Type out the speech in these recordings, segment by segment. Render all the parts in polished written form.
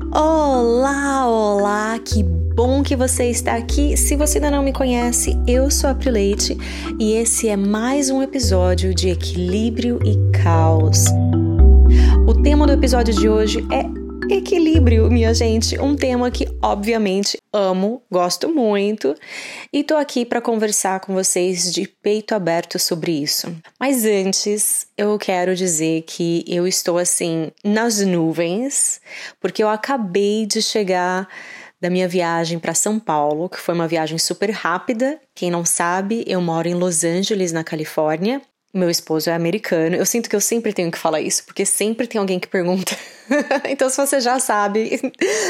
Olá, olá, que bom que você está aqui. Se você ainda não me conhece, eu sou a Pri Leite e esse é mais um episódio de Equilíbrio e Caos. O tema do episódio de hoje é equilíbrio, minha gente, um tema que obviamente amo, gosto muito e tô aqui para conversar com vocês de peito aberto sobre isso. Mas antes, eu quero dizer que eu estou assim nas nuvens, porque eu acabei de chegar da minha viagem para São Paulo, que foi uma viagem super rápida. Quem não sabe, eu moro em Los Angeles, na Califórnia. Meu esposo é americano. Eu sinto que eu sempre tenho que falar isso, porque sempre tem alguém que pergunta. Então, se você já sabe,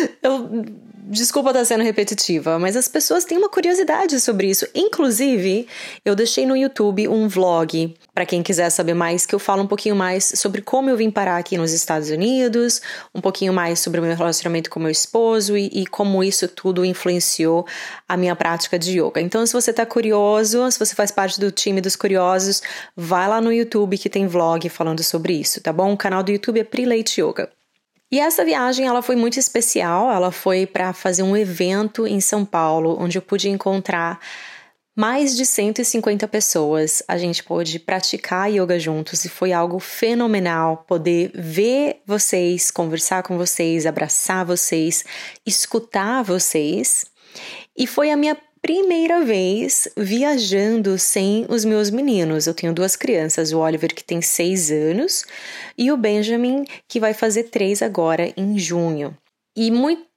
desculpa estar sendo repetitiva, mas as pessoas têm uma curiosidade sobre isso. Inclusive, eu deixei no YouTube um vlog, para quem quiser saber mais, que eu falo um pouquinho mais sobre como eu vim parar aqui nos Estados Unidos, um pouquinho mais sobre o meu relacionamento com meu esposo e como isso tudo influenciou a minha prática de yoga. Então, se você tá curioso, se você faz parte do time dos curiosos, vai lá no YouTube que tem vlog falando sobre isso, tá bom? O canal do YouTube é Pri Leite Yoga. E essa viagem, ela foi muito especial, ela foi para fazer um evento em São Paulo, onde eu pude encontrar mais de 150 pessoas. A gente pôde praticar yoga juntos e foi algo fenomenal poder ver vocês, conversar com vocês, abraçar vocês, escutar vocês. E foi a minha primeira vez viajando sem os meus meninos. Eu tenho 2 crianças, o Oliver, que tem 6 anos, e o Benjamin, que vai fazer 3 agora em junho. E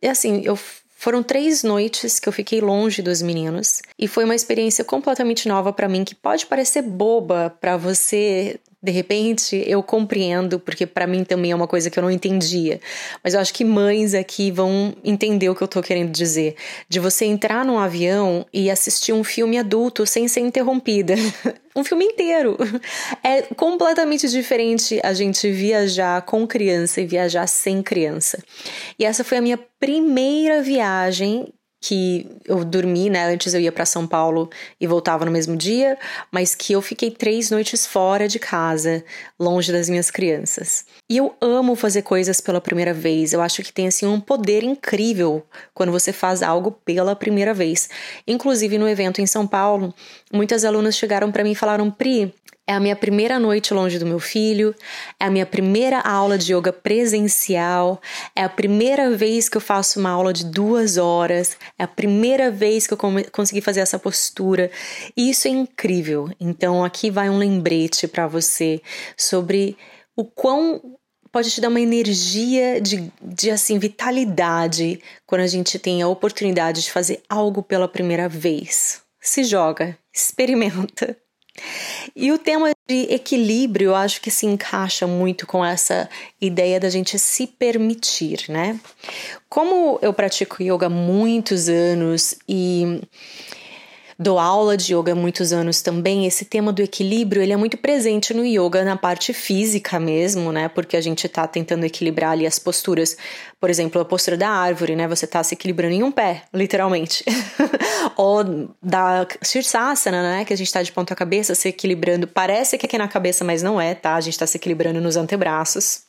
foram 3 noites que eu fiquei longe dos meninos, e foi uma experiência completamente nova para mim, que pode parecer boba para você. De repente, eu compreendo, porque para mim também é uma coisa que eu não entendia. Mas eu acho que mães aqui vão entender o que eu tô querendo dizer. De você entrar num avião e assistir um filme adulto sem ser interrompida. Um filme inteiro. É completamente diferente a gente viajar com criança e viajar sem criança. E essa foi a minha primeira viagem que eu dormi, né? Antes eu ia para São Paulo e voltava no mesmo dia, mas que eu fiquei 3 noites fora de casa, longe das minhas crianças. E eu amo fazer coisas pela primeira vez. Eu acho que tem assim um poder incrível quando você faz algo pela primeira vez. Inclusive no evento em São Paulo, muitas alunas chegaram para mim e falaram: Pri, é a minha primeira noite longe do meu filho, é a minha primeira aula de yoga presencial, é a primeira vez que eu faço uma aula de 2 horas, é a primeira vez que eu consegui fazer essa postura. E isso é incrível. Então aqui vai um lembrete para você sobre o quão pode te dar uma energia de assim, vitalidade quando a gente tem a oportunidade de fazer algo pela primeira vez. Se joga, experimenta. E o tema de equilíbrio, eu acho que se encaixa muito com essa ideia da gente se permitir, né? Como eu pratico yoga há muitos anos e dou aula de yoga há muitos anos também, esse tema do equilíbrio, ele é muito presente no yoga, na parte física mesmo, né? Porque a gente tá tentando equilibrar ali as posturas. Por exemplo, a postura da árvore, né? Você tá se equilibrando em um pé, literalmente. Ou da Sirsasana, né? Que a gente tá de ponta cabeça se equilibrando. Parece que aqui na cabeça, mas não é, tá? A gente tá se equilibrando nos antebraços.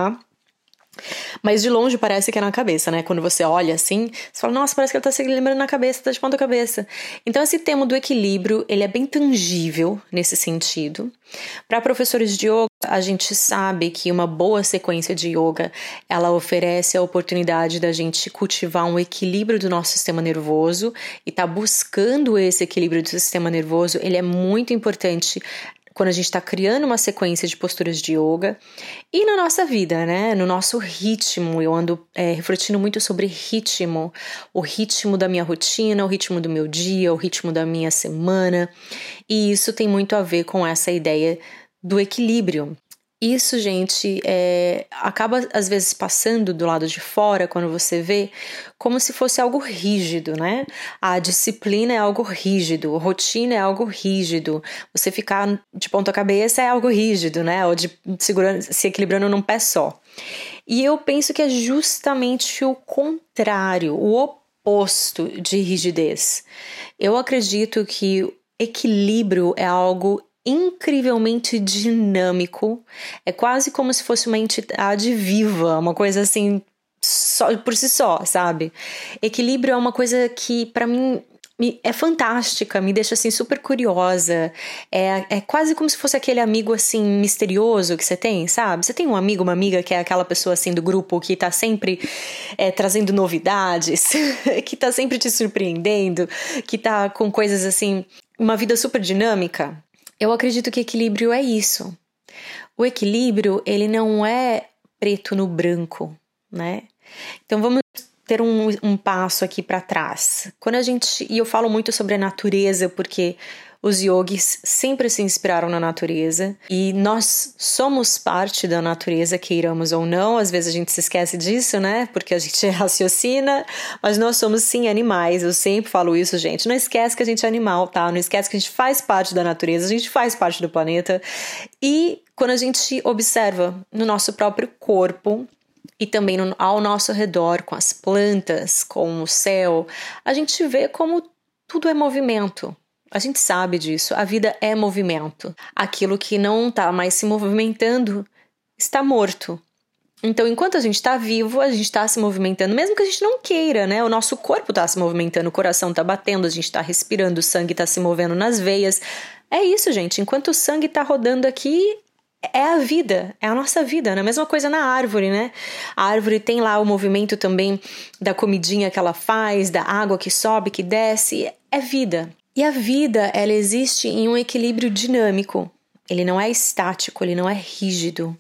Mas de longe parece que é na cabeça, né? Quando você olha assim, você fala, nossa, parece que ele tá se equilibrando na cabeça, tá de ponta cabeça. Então esse tema do equilíbrio, ele é bem tangível nesse sentido. Para professores de yoga, a gente sabe que uma boa sequência de yoga, ela oferece a oportunidade da gente cultivar um equilíbrio do nosso sistema nervoso e tá buscando esse equilíbrio do sistema nervoso, ele é muito importante quando a gente está criando uma sequência de posturas de yoga e na nossa vida, né? No nosso ritmo. Eu ando refletindo muito sobre ritmo, o ritmo da minha rotina, o ritmo do meu dia, o ritmo da minha semana, e isso tem muito a ver com essa ideia do equilíbrio. Isso, gente, acaba às vezes passando do lado de fora, quando você vê, como se fosse algo rígido, né? A disciplina é algo rígido, a rotina é algo rígido, você ficar de ponta cabeça é algo rígido, né? Ou se equilibrando num pé só. E eu penso que é justamente o contrário, o oposto de rigidez. Eu acredito que equilíbrio é algo incrivelmente dinâmico, é quase como se fosse uma entidade viva, uma coisa assim só por si só, sabe? Equilíbrio é uma coisa que pra mim é fantástica, me deixa assim super curiosa. É quase como se fosse aquele amigo assim misterioso que você tem, sabe? Você tem um amigo, uma amiga que é aquela pessoa assim do grupo que tá sempre trazendo novidades, que tá sempre te surpreendendo, que tá com coisas assim, uma vida super dinâmica. Eu acredito que equilíbrio é isso. O equilíbrio, ele não é preto no branco, né? Então vamos ter um passo aqui para trás. E eu falo muito sobre a natureza porque os yogis sempre se inspiraram na natureza e nós somos parte da natureza, queiramos ou não. Às vezes a gente se esquece disso, né? Porque a gente raciocina, mas nós somos sim animais. Eu sempre falo isso, gente. Não esquece que a gente é animal, tá? Não esquece que a gente faz parte da natureza, a gente faz parte do planeta. E quando a gente observa no nosso próprio corpo e também ao nosso redor, com as plantas, com o céu, a gente vê como tudo é movimento. A gente sabe disso, a vida é movimento. Aquilo que não está mais se movimentando está morto. Então, enquanto a gente está vivo, a gente está se movimentando, mesmo que a gente não queira, né? O nosso corpo está se movimentando, o coração está batendo, a gente está respirando, o sangue está se movendo nas veias. É isso, gente. Enquanto o sangue está rodando aqui, é a vida, é a nossa vida, né? A mesma coisa na árvore, né? A árvore tem lá o movimento também da comidinha que ela faz, da água que sobe, que desce, é vida. E a vida, ela existe em um equilíbrio dinâmico. Ele não é estático, ele não é rígido.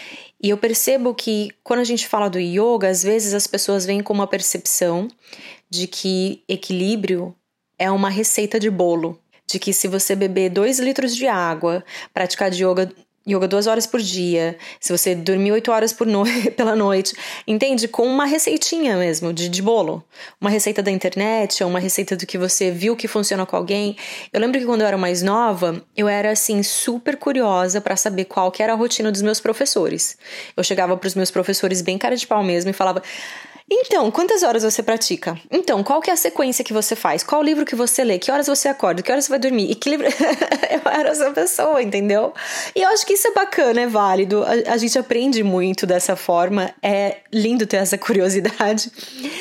E eu percebo que quando a gente fala do yoga, às vezes as pessoas vêm com uma percepção de que equilíbrio é uma receita de bolo. De que se você beber 2 litros de água, praticar yoga 2 horas por dia, se você dormir 8 horas pela noite, entende? Com uma receitinha mesmo, de bolo. Uma receita da internet, ou uma receita do que você viu que funciona com alguém. Eu lembro que quando eu era mais nova, eu era assim super curiosa para saber qual que era a rotina dos meus professores. Eu chegava pros meus professores bem cara de pau mesmo e falava: então, quantas horas você pratica? Então, qual que é a sequência que você faz? Qual livro que você lê? Que horas você acorda? Que horas você vai dormir? E que livro... Eu era essa pessoa, entendeu? E eu acho que isso é bacana, é válido. A gente aprende muito dessa forma. É lindo ter essa curiosidade.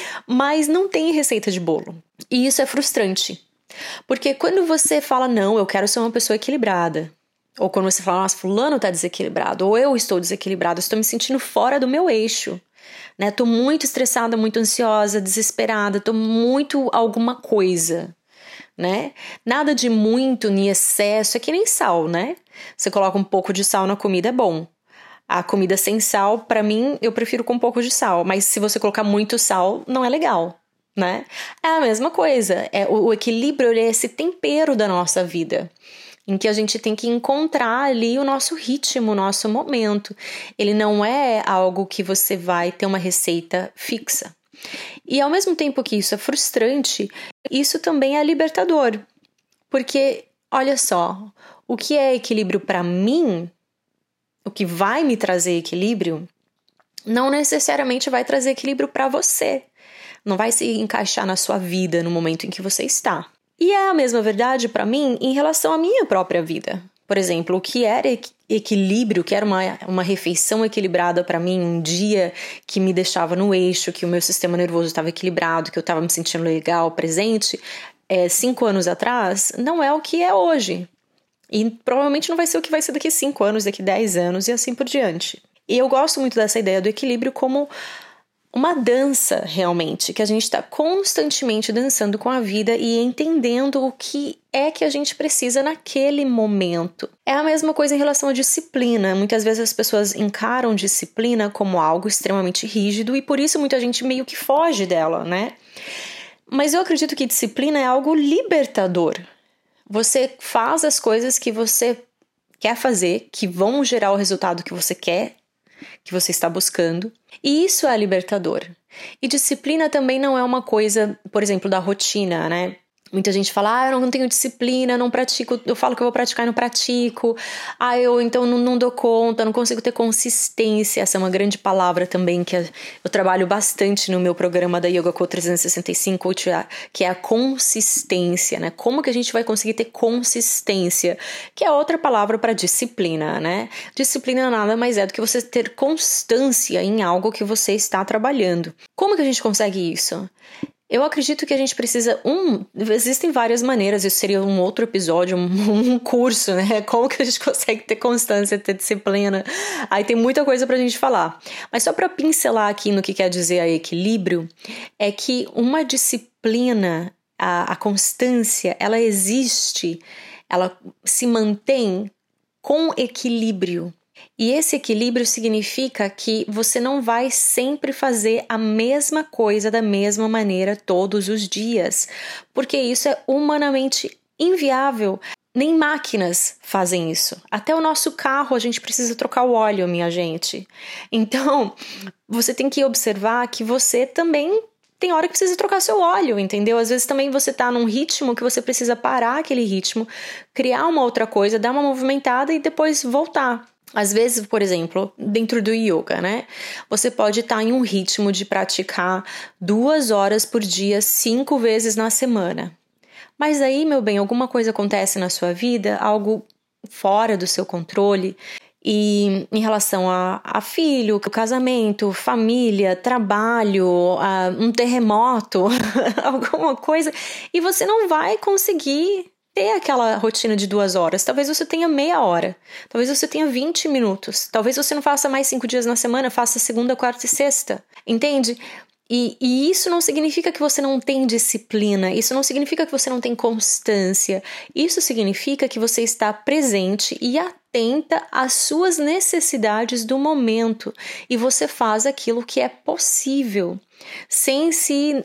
Mas não tem receita de bolo. E isso é frustrante. Porque quando você fala, não, eu quero ser uma pessoa equilibrada. Ou quando você fala, nossa, fulano tá desequilibrado. Ou eu estou desequilibrado, estou me sentindo fora do meu eixo. Né? Tô muito estressada, muito ansiosa, desesperada, tô muito alguma coisa, né? Nada de muito nem excesso, é que nem sal, né? Você coloca um pouco de sal na comida, é bom. A comida sem sal, pra mim, eu prefiro com um pouco de sal, mas se você colocar muito sal, não é legal, né? É a mesma coisa, o equilíbrio é esse tempero da nossa vida, em que a gente tem que encontrar ali o nosso ritmo, o nosso momento. Ele não é algo que você vai ter uma receita fixa. E ao mesmo tempo que isso é frustrante, isso também é libertador. Porque, olha só, o que é equilíbrio para mim, o que vai me trazer equilíbrio, não necessariamente vai trazer equilíbrio para você. Não vai se encaixar na sua vida no momento em que você está. E é a mesma verdade para mim em relação à minha própria vida. Por exemplo, o que era equilíbrio, que era uma refeição equilibrada para mim, um dia que me deixava no eixo, que o meu sistema nervoso estava equilibrado, que eu estava me sentindo legal, presente, 5 anos atrás, não é o que é hoje. E provavelmente não vai ser o que vai ser daqui 5 anos, daqui 10 anos e assim por diante. E eu gosto muito dessa ideia do equilíbrio como uma dança, realmente, que a gente está constantemente dançando com a vida e entendendo o que é que a gente precisa naquele momento. É a mesma coisa em relação à disciplina. Muitas vezes as pessoas encaram disciplina como algo extremamente rígido e por isso muita gente meio que foge dela, né? Mas eu acredito que disciplina é algo libertador. Você faz as coisas que você quer fazer, que vão gerar o resultado que você quer, que você está buscando, e isso é libertador. E disciplina também não é uma coisa, por exemplo, da rotina, né? Muita gente fala, eu não tenho disciplina, não pratico, eu falo que eu vou praticar e não pratico, eu então não dou conta, não consigo ter consistência. Essa é uma grande palavra também que eu trabalho bastante no meu programa da Yoga Code 365, que é a consistência, né? Como que a gente vai conseguir ter consistência? Que é outra palavra para disciplina, né? Disciplina nada mais é do que você ter constância em algo que você está trabalhando. Como que a gente consegue isso? Eu acredito que a gente precisa, existem várias maneiras, isso seria um outro episódio, um curso, né? Como que a gente consegue ter constância, ter disciplina? Aí tem muita coisa pra gente falar. Mas só pra pincelar aqui no que quer dizer a equilíbrio, é que uma disciplina, a constância, ela existe, ela se mantém com equilíbrio. E esse equilíbrio significa que você não vai sempre fazer a mesma coisa da mesma maneira todos os dias, porque isso é humanamente inviável. Nem máquinas fazem isso. Até o nosso carro a gente precisa trocar o óleo, minha gente. Então, você tem que observar que você também tem hora que precisa trocar seu óleo, entendeu? Às vezes também você tá num ritmo que você precisa parar aquele ritmo, criar uma outra coisa, dar uma movimentada e depois voltar. Às vezes, por exemplo, dentro do yoga, né? Você pode estar em um ritmo de praticar 2 horas por dia, 5 vezes na semana. Mas aí, meu bem, alguma coisa acontece na sua vida, algo fora do seu controle, e em relação a filho, casamento, família, trabalho, um terremoto, alguma coisa, e você não vai conseguir ter aquela rotina de 2 horas. Talvez você tenha meia hora, talvez você tenha 20 minutos, talvez você não faça mais 5 dias na semana, faça segunda, quarta e sexta, entende? E isso não significa que você não tem disciplina, isso não significa que você não tem constância, isso significa que você está presente e atenta às suas necessidades do momento e você faz aquilo que é possível, sem se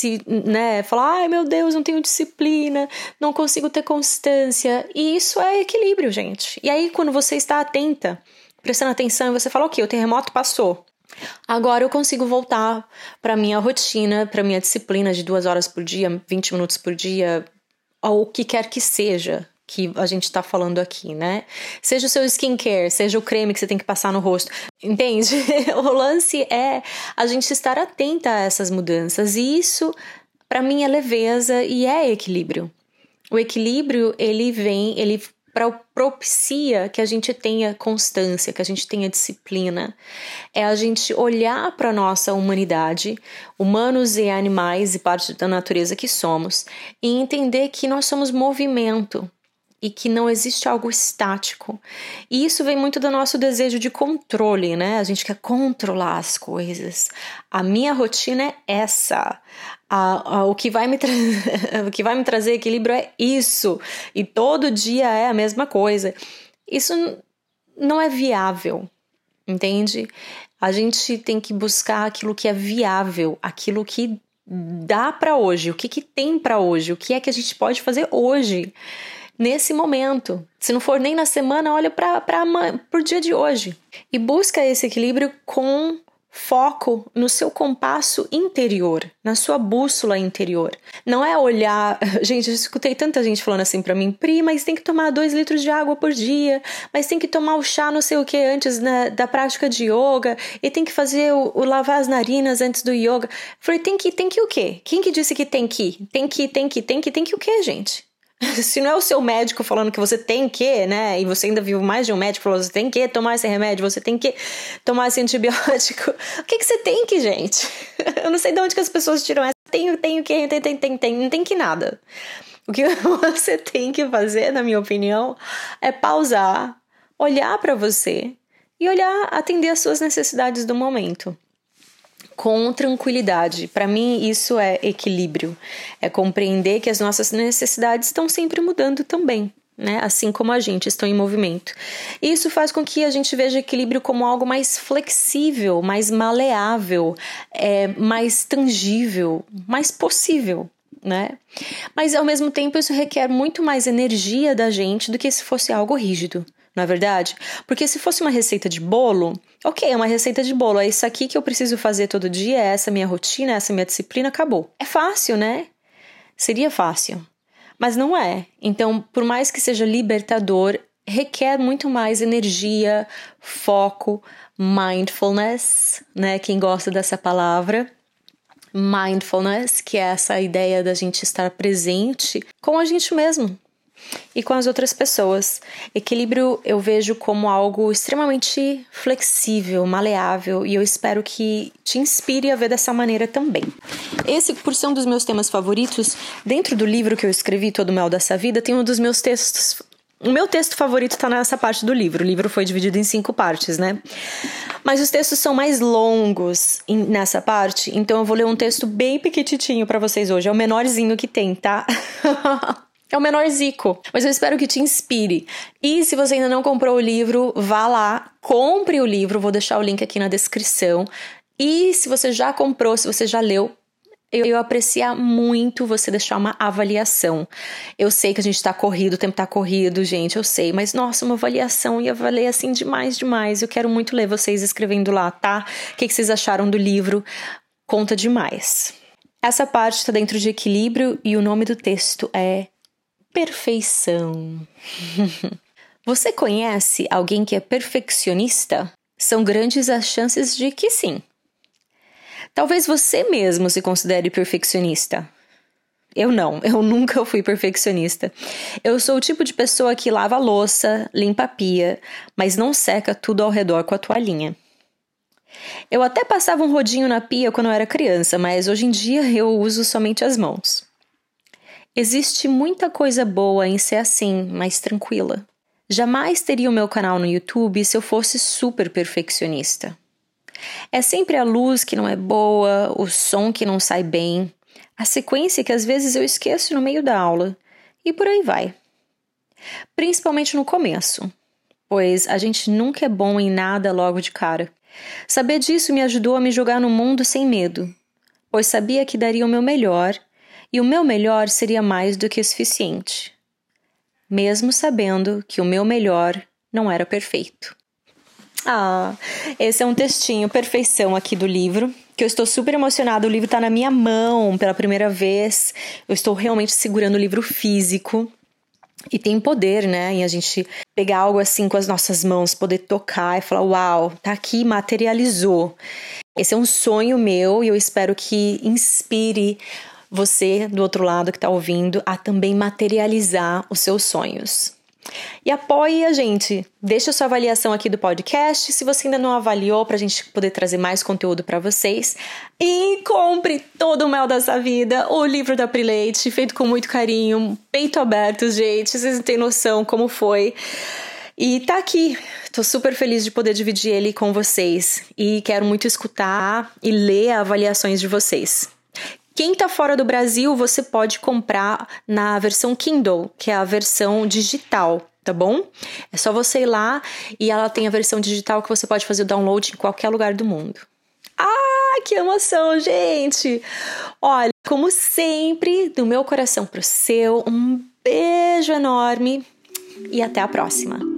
falar, ai meu Deus, não tenho disciplina, não consigo ter constância. E isso é equilíbrio, gente. E aí quando você está atenta, prestando atenção, você fala, ok, o terremoto passou. Agora eu consigo voltar para minha rotina, para minha disciplina de 2 horas por dia, 20 minutos por dia, ou o que quer que seja que a gente tá falando aqui, né? Seja o seu skincare, seja o creme que você tem que passar no rosto, entende? O lance é a gente estar atenta a essas mudanças, e isso, para mim, é leveza e é equilíbrio. O equilíbrio, ele propicia que a gente tenha constância, que a gente tenha disciplina. É a gente olhar para a nossa humanidade, humanos e animais e parte da natureza que somos, e entender que nós somos movimento e que não existe algo estático. E isso vem muito do nosso desejo de controle, né? A gente quer controlar as coisas. A minha rotina é essa. O que vai me o que vai me trazer equilíbrio é isso. E todo dia é a mesma coisa. Isso não é viável, entende? A gente tem que buscar aquilo que é viável, aquilo que dá para hoje, o que tem para hoje, o que é que a gente pode fazer hoje, nesse momento. Se não for nem na semana, olha pro dia de hoje. E busca esse equilíbrio com foco no seu compasso interior, na sua bússola interior. Não é olhar... Gente, eu escutei tanta gente falando assim pra mim, Pri, mas tem que tomar 2 litros de água por dia, mas tem que tomar o chá não sei o que antes da prática de yoga, e tem que fazer o lavar as narinas antes do yoga. Falei, tem que o quê? Quem que disse que tem que? Tem que o quê, gente? Se não é o seu médico falando que você tem que, né? E você ainda viu mais de um médico falando que você tem que tomar esse remédio, você tem que tomar esse antibiótico. O que você tem que, gente? Eu não sei de onde que as pessoas tiram essa. Tenho que, não tem que nada. O que você tem que fazer, na minha opinião, é pausar, olhar para você e atender às suas necessidades do momento. Com tranquilidade. Para mim, isso é equilíbrio. É compreender que as nossas necessidades estão sempre mudando também, né? Assim como a gente está em movimento. E isso faz com que a gente veja equilíbrio como algo mais flexível, mais maleável, mais tangível, mais possível, né? Mas, ao mesmo tempo, isso requer muito mais energia da gente do que se fosse algo rígido. Não é verdade? Porque se fosse uma receita de bolo, ok, é uma receita de bolo, é isso aqui que eu preciso fazer todo dia, é essa minha rotina, é essa minha disciplina, acabou. É fácil, né? Seria fácil, mas não é. Então, por mais que seja libertador, requer muito mais energia, foco, mindfulness, né? Quem gosta dessa palavra, mindfulness, que é essa ideia da gente estar presente com a gente mesmo e com as outras pessoas. Equilíbrio eu vejo como algo extremamente flexível, maleável, e eu espero que te inspire a ver dessa maneira também. Esse, por ser um dos meus temas favoritos, dentro do livro que eu escrevi, Todo o Mel dessa Vida, tem um dos meus textos. O meu texto favorito está nessa parte do livro. O livro foi dividido em 5 partes, né? Mas os textos são mais longos nessa parte, então eu vou ler um texto bem pequititinho para vocês hoje. É o menorzinho que tem, tá? É o menorzico, mas eu espero que te inspire. E se você ainda não comprou o livro, vá lá, compre o livro, vou deixar o link aqui na descrição. E se você já comprou, se você já leu, eu aprecio muito você deixar uma avaliação. Eu sei que a gente tá corrido, o tempo tá corrido, gente, eu sei. Mas, nossa, uma avaliação ia valer, assim, demais. Eu quero muito ler vocês escrevendo lá, tá? O que vocês acharam do livro? Conta demais. Essa parte tá dentro de equilíbrio e o nome do texto é Perfeição. Você conhece alguém que é perfeccionista? São grandes as chances de que sim. Talvez você mesmo se considere perfeccionista. Eu nunca fui perfeccionista. Eu sou o tipo de pessoa que lava a louça, limpa a pia, mas não seca tudo ao redor com a toalhinha. Eu até passava um rodinho na pia quando eu era criança, mas hoje em dia eu uso somente as mãos. Existe muita coisa boa em ser assim, mais tranquila. Jamais teria o meu canal no YouTube se eu fosse super perfeccionista. É sempre a luz que não é boa, o som que não sai bem, a sequência que às vezes eu esqueço no meio da aula, e por aí vai. Principalmente no começo, pois a gente nunca é bom em nada logo de cara. Saber disso me ajudou a me jogar no mundo sem medo, pois sabia que daria o meu melhor, e o meu melhor seria mais do que o suficiente, mesmo sabendo que o meu melhor não era perfeito. Esse é um textinho, Perfeição, aqui do livro, que eu estou super emocionada. O livro está na minha mão pela primeira vez. Eu estou realmente segurando o livro físico. E tem poder, né, em a gente pegar algo assim com as nossas mãos, poder tocar e falar, uau, tá aqui, materializou. Esse é um sonho meu e eu espero que inspire você do outro lado que está ouvindo a também materializar os seus sonhos. E apoie a gente, deixa sua avaliação aqui do podcast, se você ainda não avaliou, pra gente poder trazer mais conteúdo pra vocês. E compre Todo o Mel dessa Vida, o livro da Pri Leite, feito com muito carinho, peito aberto, gente, vocês não têm noção como foi. E tá aqui, tô super feliz de poder dividir ele com vocês e quero muito escutar e ler avaliações de vocês. Quem tá fora do Brasil, você pode comprar na versão Kindle, que é a versão digital, tá bom? É só você ir lá e ela tem a versão digital que você pode fazer o download em qualquer lugar do mundo. Que emoção, gente! Olha, como sempre, do meu coração pro seu, um beijo enorme e até a próxima!